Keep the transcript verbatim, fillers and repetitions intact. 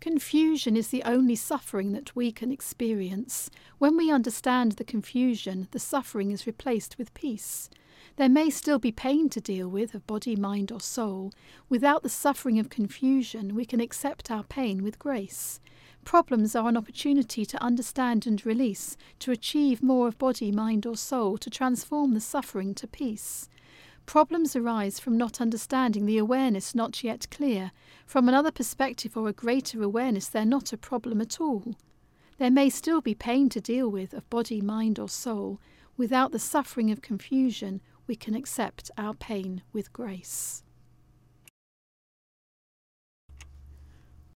Confusion is the only suffering that we can experience. When we understand the confusion, the suffering is replaced with peace. There may still be pain to deal with of body, mind, or soul. Without the suffering of confusion, we can accept our pain with grace. Problems are an opportunity to understand and release, to achieve more of body, mind, or soul, to transform the suffering to peace. Problems arise from not understanding the awareness not yet clear. From another perspective or a greater awareness, they're not a problem at all. There may still be pain to deal with of body, mind, or soul. Without the suffering of confusion, we can accept our pain with grace.